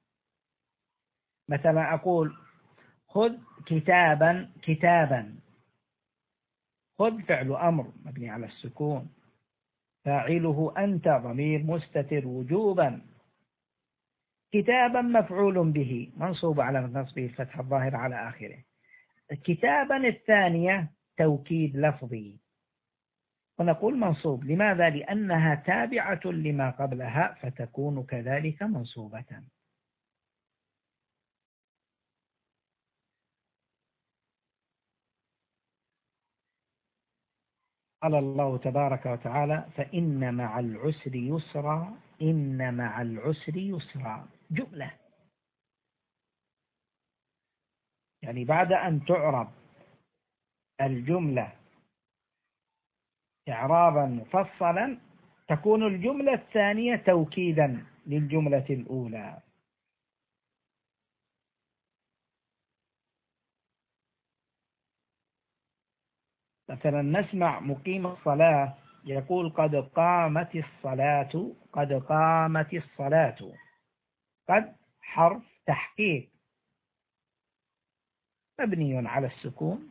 Speaker 1: مثلا أقول خذ كتابا كتابا، خذ فعل أمر مبني على السكون، فاعله أنت ضمير مستتر وجوبا، كتابا مفعول به منصوب على نصبه الفتح الظاهر على آخره. كتابا الثانية توكيد لفظي، ونقول منصوب لماذا؟ لأنها تابعة لما قبلها فتكون كذلك منصوبة. قال الله تبارك وتعالى فإن مع العسر يسرا، إن مع العسر يسرا، جملة يعني بعد أن تعرب الجملة إعرابا مفصلا تكون الجملة الثانية توكيدا للجملة الأولى. مثلا نسمع مقيم الصلاة يقول قد قامت الصلاة، قد قامت الصلاة، قد حرف تحقيق مبني على السكون،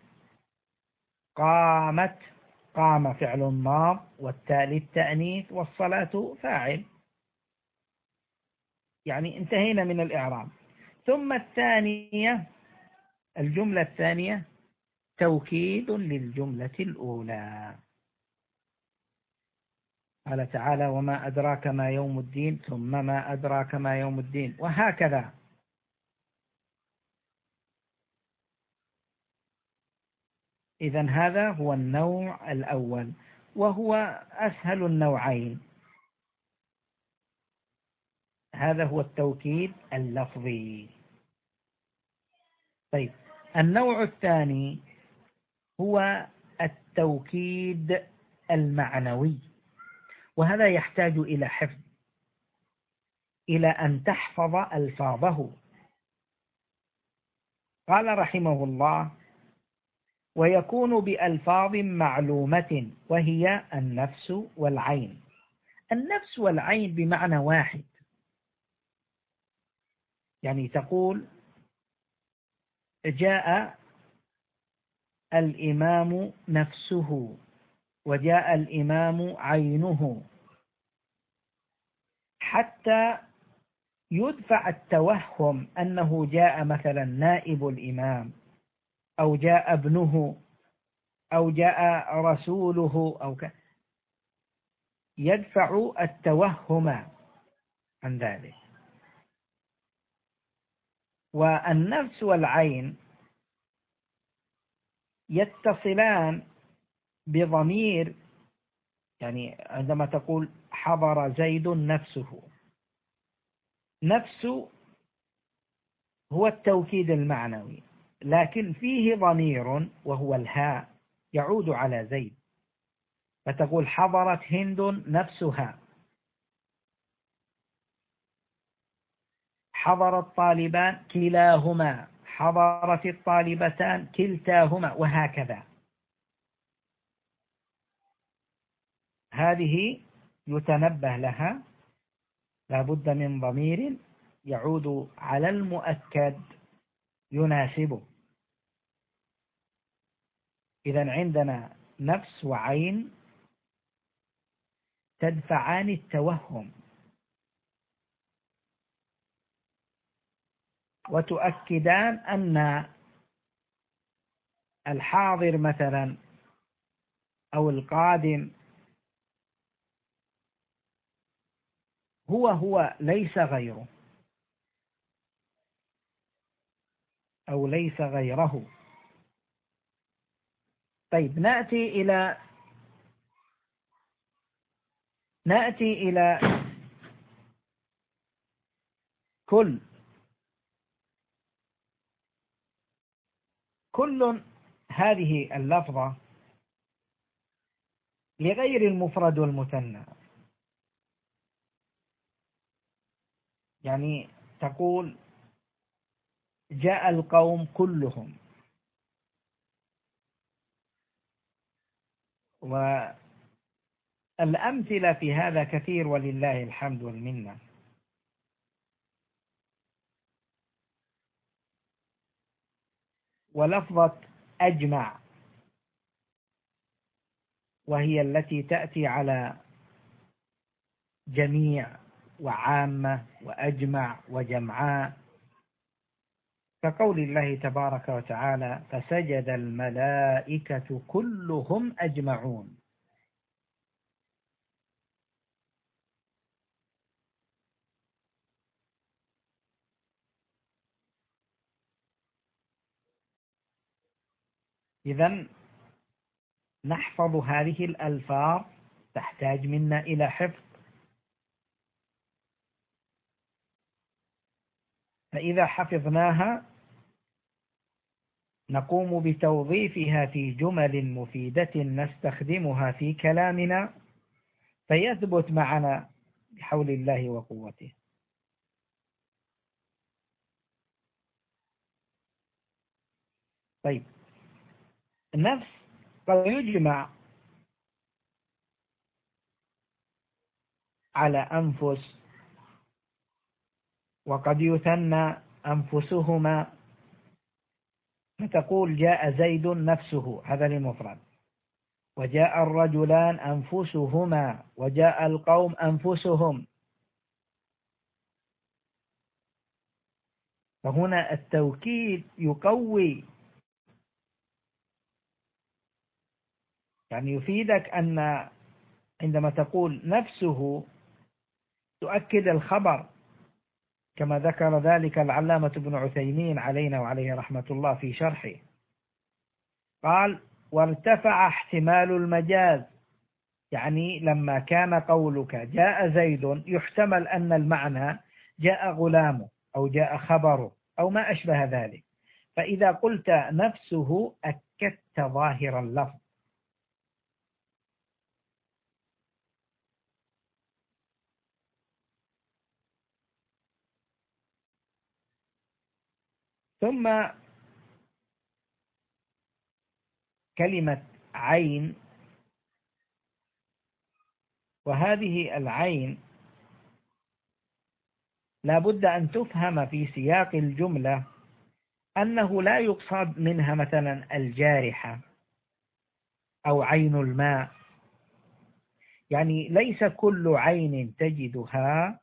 Speaker 1: قامت قام فعل ماض والتالي التأنيث والصلاة فاعل، يعني انتهينا من الإعراب. ثم الثانية الجملة الثانية توكيد للجملة الأولى. قال تعالى وما أدراك ما يوم الدين، ثم ما أدراك ما يوم الدين، وهكذا. إذن هذا هو النوع الأول وهو أسهل النوعين، هذا هو التوكيد اللفظي. طيب النوع الثاني هو التوكيد المعنوي، وهذا يحتاج إلى حفظ، إلى أن تحفظ ألفاظه. قال رحمه الله ويكون بألفاظ معلومة وهي النفس والعين. النفس والعين بمعنى واحد، يعني تقول جاء الإمام نفسه وجاء الإمام عينه، حتى يدفع التوهم أنه جاء مثلا نائب الإمام أو جاء ابنه أو جاء رسوله أو ك... يدفع التوهم عن ذلك. والنفس والعين يتصلان بضمير، يعني عندما تقول حضر زيد نفسه، نفس هو التوكيد المعنوي لكن فيه ضمير وهو الهاء يعود على زيد، فتقول حضرت هند نفسها، حضر الطالبان كلاهما، حضرت الطالبتان كلتاهما، وهكذا. هذه يتنبه لها، لا بد من ضمير يعود على المؤكد يناسبه. إذن عندنا نفس وعين تدفعان التوهم، وتؤكدان أن الحاضر مثلا أو القادم هو هو ليس غيره أو ليس غيره. طيب نأتي إلى نأتي إلى كل. كل هذه اللفظة لغير المفرد والمثنى، يعني تقول جاء القوم كلهم، والأمثلة في هذا كثير ولله الحمد والمنة. ولفظة أجمع، وهي التي تأتي على جميع وعامة وأجمع وجمعاء، كقول الله تبارك وتعالى فسجد الملائكة كلهم أجمعون. إذن نحفظ هذه الألفاظ، تحتاج منا إلى حفظ. فإذا حفظناها نقوم بتوظيفها في جمل مفيدة نستخدمها في كلامنا، فيثبت معنا بحول الله وقوته. طيب، النفس قد يجمع على أنفس، وقد يثنى أنفسهما، فتقول جاء زيد نفسه، هذا للمفرد، وجاء الرجلان أنفسهما، وجاء القوم أنفسهم. فهنا التوكيد يقوي، يعني يفيدك أن عندما تقول نفسه تؤكد الخبر، كما ذكر ذلك العلامة ابن عثيمين علينا وعليه رحمة الله في شرحه، قال وارتفع احتمال المجاز، يعني لما كان قولك جاء زيد يحتمل أن المعنى جاء غلامه أو جاء خبره أو ما أشبه ذلك، فإذا قلت نفسه أكدت ظاهر اللفظ. ثم كلمة عين، وهذه العين لا بد أن تفهم في سياق الجملة أنه لا يقصد منها مثلا الجارحة أو عين الماء، يعني ليس كل عين تجدها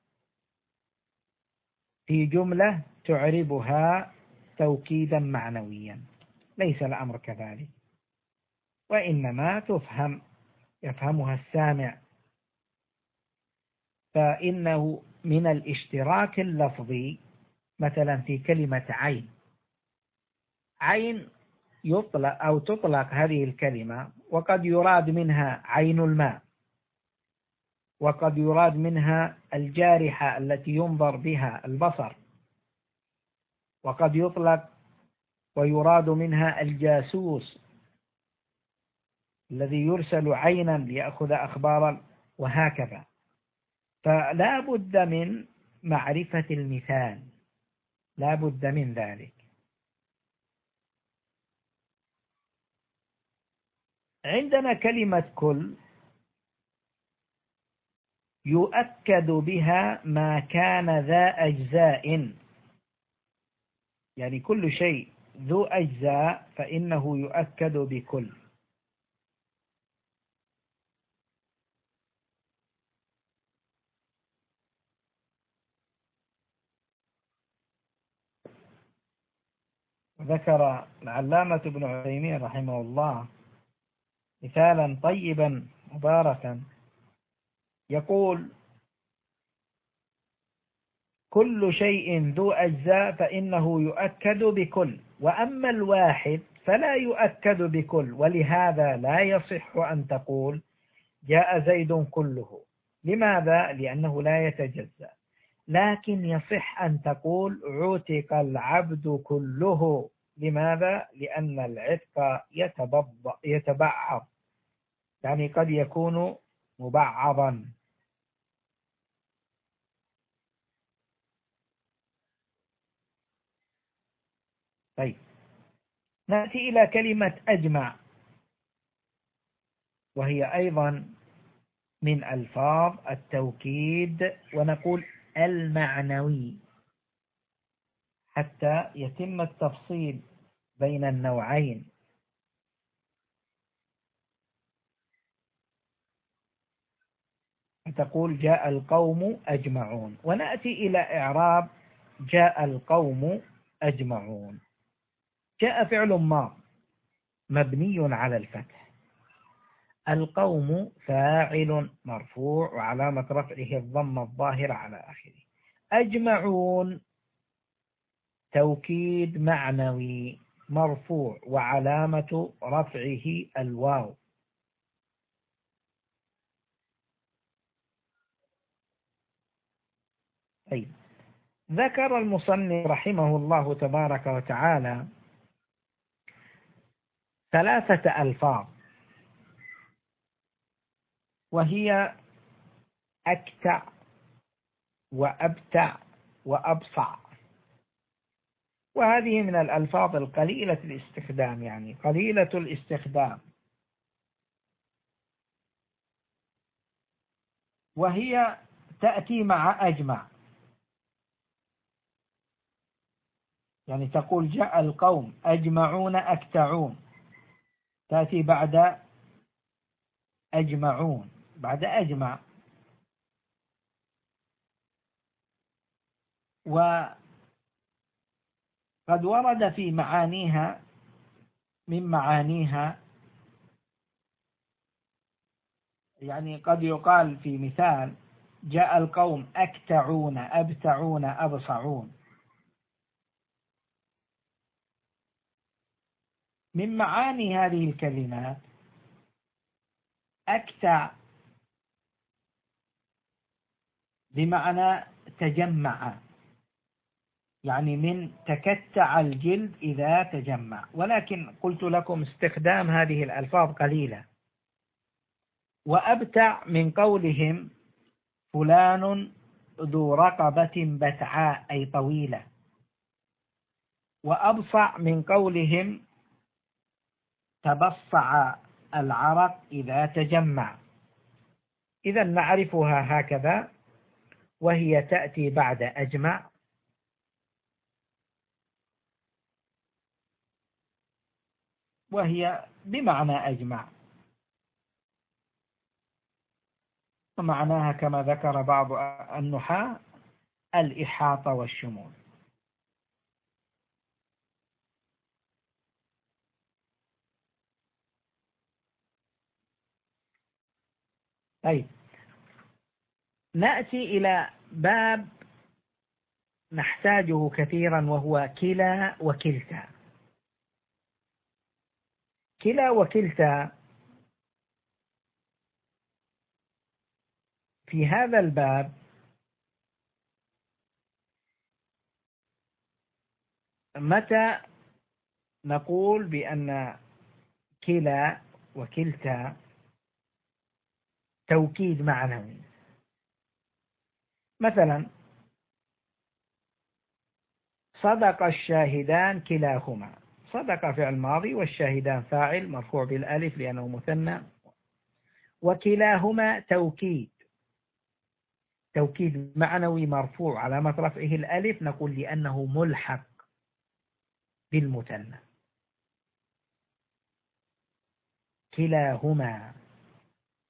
Speaker 1: في جملة تعربها توكيدا معنويا، ليس الأمر كذلك، وإنما تفهم يفهمها السامع. فإنه من الاشتراك اللفظي مثلا في كلمة عين، عين يطلق أو تطلق هذه الكلمة، وقد يراد منها عين الماء، وقد يراد منها الجارحة التي ينظر بها البصر، وقد يطلق ويراد منها الجاسوس الذي يرسل عينا ليأخذ أخبارا، وهكذا. فلا بد من معرفة المثال، لا بد من ذلك. عندنا كلمة كل يؤكد بها ما كان ذا أجزاء، يعني كل شيء ذو أجزاء فإنه يؤكد بكل. ذكر العلامة ابن عثيمين رحمه الله مثالا طيبا مباركا، يقول: كل شيء ذو أجزاء فإنه يؤكد بكل، وأما الواحد فلا يؤكد بكل، ولهذا لا يصح أن تقول جاء زيد كله. لماذا؟ لأنه لا يتجزأ. لكن يصح أن تقول عتق العبد كله. لماذا؟ لأن العتق يتبعض، يعني قد يكون مبعضا. طيب، نأتي إلى كلمة أجمع، وهي أيضا من ألفاظ التوكيد، ونقول المعنوي حتى يتم التفصيل بين النوعين. تقول جاء القوم أجمعون، ونأتي إلى إعراب جاء القوم أجمعون. جاء فعل ماض مبني على الفتح، القوم فاعل مرفوع وعلامة رفعه الضمة الظاهرة على آخره. أجمعون توكيد معنوي مرفوع وعلامة رفعه الواو. طيب، ذكر المصنف رحمه الله تبارك وتعالى ثلاثة ألفاظ، وهي أكتع وأبتع وأبصع، وهذه من الألفاظ القليلة الاستخدام، يعني قليلة الاستخدام، وهي تأتي مع أجمع. يعني تقول جاء القوم أجمعون أكتعون، تأتي بعد أجمعون، بعد أجمع. وقد ورد في معانيها، من معانيها يعني قد يقال في مثال جاء القوم أكتعون أبتعون أبصعون. من معاني هذه الكلمات أكتع بمعنى تجمع، يعني من تكتع الجلد إذا تجمع، ولكن قلت لكم استخدام هذه الألفاظ قليلة. وأبتع من قولهم فلان ذو رقبة بتعاء أي طويلة. وأبصع من قولهم تبصع العرق إذا تجمع. إذا نعرفها هكذا، وهي تأتي بعد أجمع، وهي بمعنى أجمع، ومعناها كما ذكر بعض النحاة الإحاطة والشمول. طيب، نأتي إلى باب نحتاجه كثيرا، وهو كلا وكلتا. كلا وكلتا في هذا الباب متى نقول بأن كلا وكلتا توكيد معنوي؟ مثلا صدق الشاهدان كلاهما. صدق فعل ماضي والشاهدان فاعل مرفوع بالألف لأنه مثنى، وكلاهما توكيد، توكيد معنوي مرفوع علامة رفعه الألف، نقول لأنه ملحق بالمثنى. كلاهما،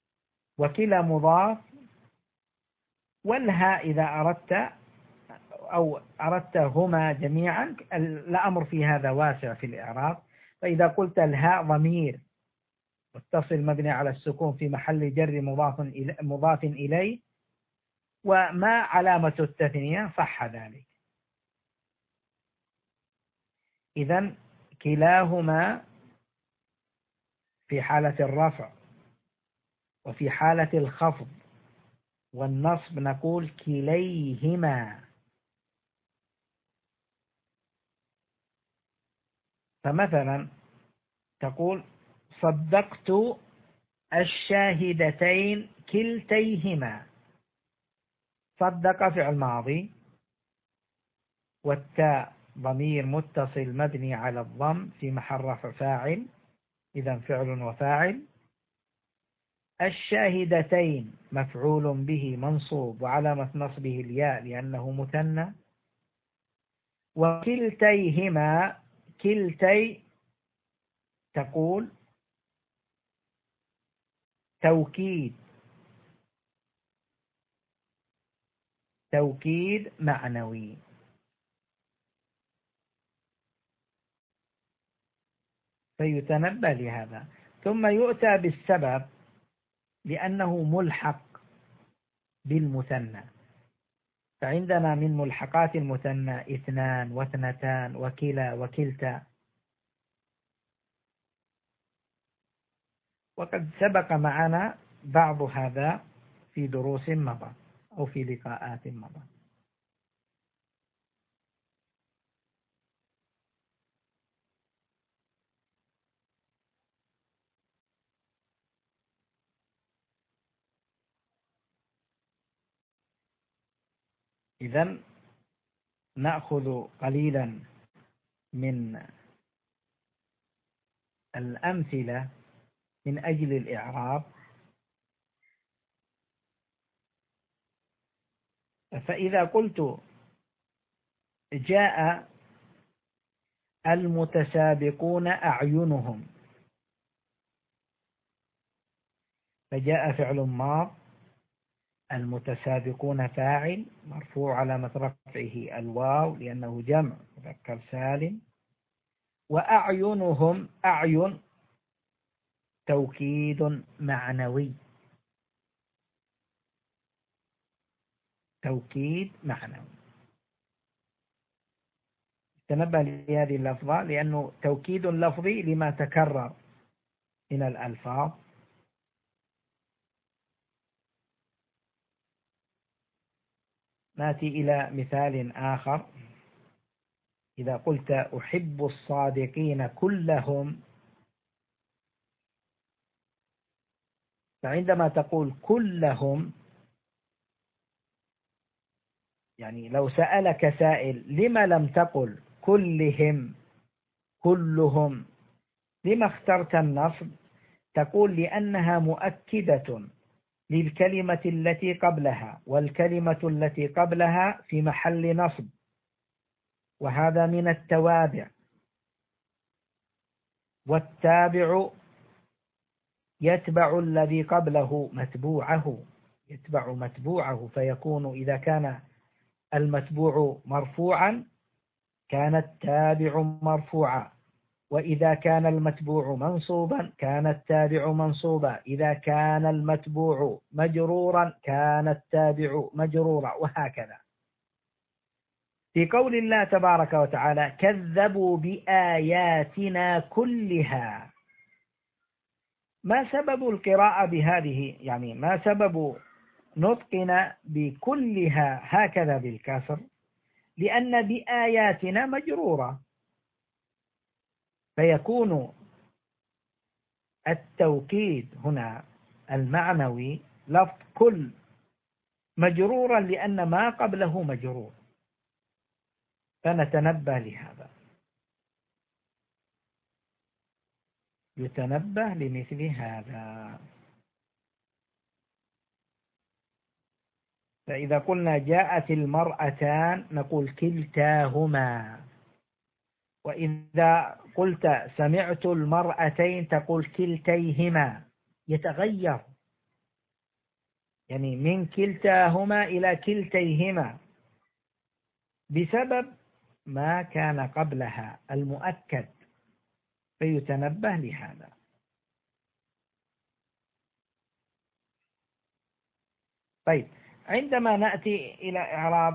Speaker 1: وكلا مضاف، والهاء إذا أردت أو أردت هما جميعا، الأمر في هذا واسع في الإعراب. فإذا قلت الهاء ضمير متصل مبني على السكون في محل جر مضاف إلى مضاف إليه، وما علامة التثنية صح ذلك. إذن كلاهما في حالة الرفع، وفي حالة الخفض والنصب نقول كليهما. فمثلا تقول صدقت الشاهدتين كلتيهما. صدق فعل ماضي، والتاء ضمير متصل مبني على الضم في محل رفع فاعل، إذا فعل وفاعل. الشاهدتين مفعول به منصوب وعلامة نصبه الياء لأنه مثنى. وكلتيهما، كلتي تقول توكيد، توكيد معنوي. فيتنبه لهذا. ثم يؤتى بالسبب لأنه ملحق بالمثنى. فعندنا من ملحقات المثنى اثنان واثنتان وكلا وكلتا. وقد سبق معنا بعض هذا في دروس مضت أو في لقاءات مضت. إذن نأخذ قليلا من الأمثلة من أجل الإعراب. فإذا قلت جاء المتسابقون أعينهم، فجاء فعل ماض، المتسابقون فاعل مرفوع علامة رفعه الواو لأنه جمع مذكر سالم، وأعينهم أعين توكيد معنوي، توكيد معنوي. تنبه لهذه اللفظة لأنه توكيد لفظي لما تكرر من الألفاظ. نأتي إلى مثال آخر. إذا قلت أحب الصادقين كلهم، فعندما تقول كلهم يعني لو سألك سائل لما لم تقل كلهم كلهم، لما اخترت النصب؟ تقول لأنها مؤكدة للكلمة التي قبلها، والكلمة التي قبلها في محل نصب، وهذا من التوابع. والتابع يتبع الذي قبله متبوعه، يتبع متبوعه، فيكون إذا كان المتبوع مرفوعا كان التابع مرفوعا، وإذا كان المتبوع منصوبا كان التابع منصوبا، إذا كان المتبوع مجرورا كان التابع مجرورا، وهكذا. في قول الله تبارك وتعالى كذبوا بآياتنا كلها، ما سبب القراءة بهذه؟ يعني ما سبب نطقنا بكلها هكذا بالكسر؟ لأن بآياتنا مجرورة، فيكون التوكيد هنا المعنوي لفظ كل مجرورا لأن ما قبله مجرور. فنتنبه لهذا، يتنبه لمثل هذا. فإذا قلنا جاءت المرأتان نقول كلتاهما، وإذا قلت سمعت المرأتين تقول كلتيهما. يتغير يعني من كلتاهما إلى كلتيهما بسبب ما كان قبلها المؤكد، فيتنبه لهذا. طيب، عندما نأتي إلى إعراب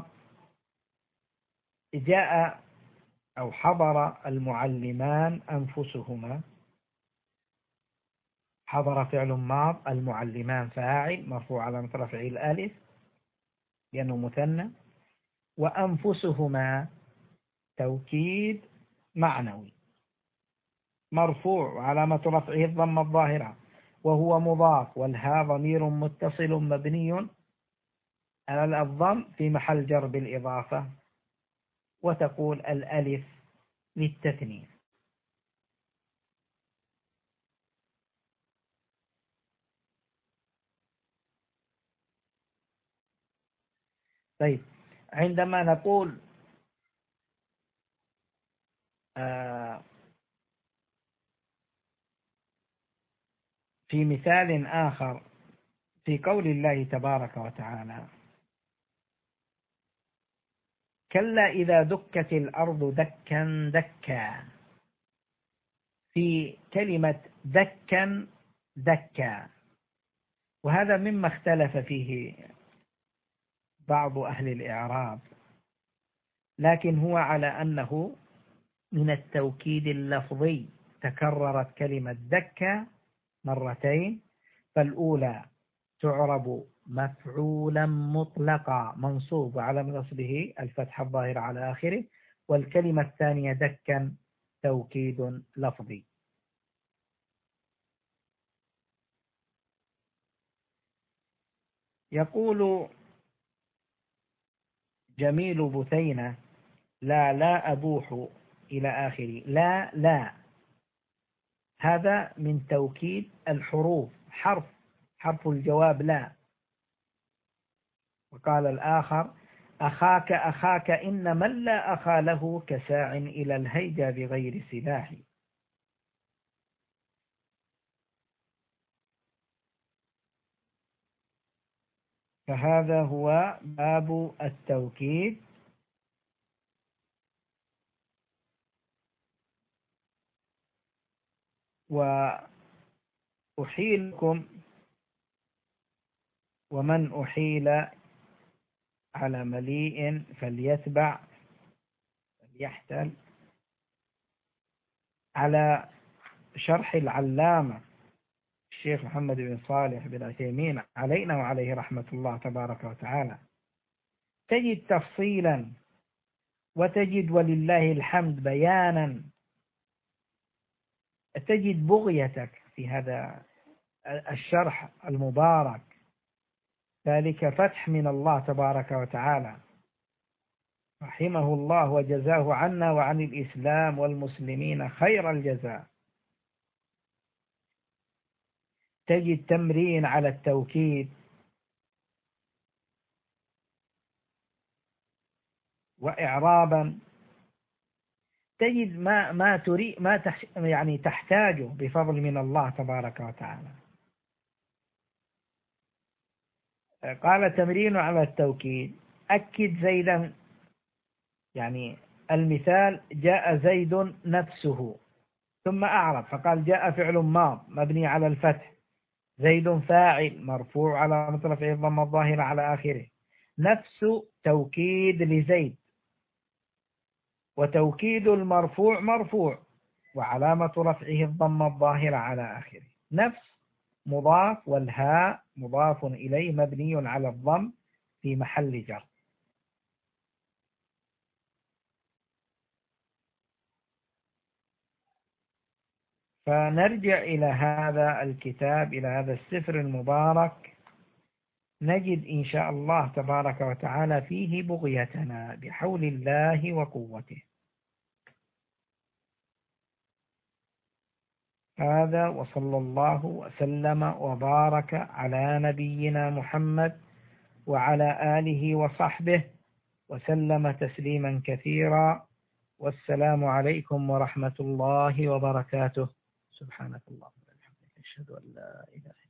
Speaker 1: جاء أو حضر المعلمان أنفسهما، حضر فعل ماض، المعلمان فاعل مرفوع على رفعه الألف لأنه مثنى، وأنفسهما توكيد معنوي مرفوع وعلامة رفعه الضمة الظاهرة وهو مضاف، والها ضمير متصل مبني على الضم في محل جر بالإضافة، وتقول الألف للتثنية. طيب، عندما نقول آه في مثال آخر في قول الله تبارك وتعالى: كلا إذا دكت الأرض دكا دكا، في كلمة دكا دكا، وهذا مما اختلف فيه بعض أهل الإعراب، لكن هو على أنه من التوكيد اللفظي، تكررت كلمة دكا مرتين، فالأولى تعرب مفعولا مطلقا منصوب وعلى نصبه الفتح الظاهر على آخره، والكلمة الثانية دكا توكيد لفظي. يقول جميل بثينة: لا لا أبوح إلى آخره، لا لا، هذا من توكيد الحروف، حرف حرف الجواب لا. وقال الآخر: أخاك أخاك إن من لا أخا له كساع إلى الهيجا بغير سلاح. فهذا هو باب التوكيد. وأحيلكم: ومن أحيل على مليء فليتبع فليحتل، على شرح العلامة الشيخ محمد بن صالح بن عثيمين علينا وعليه رحمة الله تبارك وتعالى، تجد تفصيلا وتجد ولله الحمد بيانا، تجد بغيتك في هذا الشرح المبارك، ذلك فتح من الله تبارك وتعالى رحمه الله وجزاه عنا وعن الإسلام والمسلمين خير الجزاء. تجد تمرين على التوكيد وإعرابا، تجد ما ما تريد ما تح يعني تحتاجه بفضل من الله تبارك وتعالى. قال: تمرين على التوكيد، أكد زيدا، يعني المثال جاء زيد نفسه، ثم أعرب فقال جاء فعل ماض مبني على الفتح، زيد فاعل مرفوع على رفعه الضمة الظاهرة على آخره، نفس توكيد لزيد، وتوكيد المرفوع مرفوع وعلامة رفعه الضمة الظاهرة على آخره، نفس مضاف والهاء مضاف إليه مبني على الضم في محل جر. فنرجع إلى هذا الكتاب، إلى هذا السفر المبارك، نجد إن شاء الله تبارك وتعالى فيه بغيتنا بحول الله وقوته. هذا وصلى الله وسلم وبارك على نبينا محمد وعلى آله وصحبه وسلم تسليما كثيرا، والسلام عليكم ورحمة الله وبركاته. سبحانك اللهم وبحمدك، أشهد أن لا إله إلا أنت.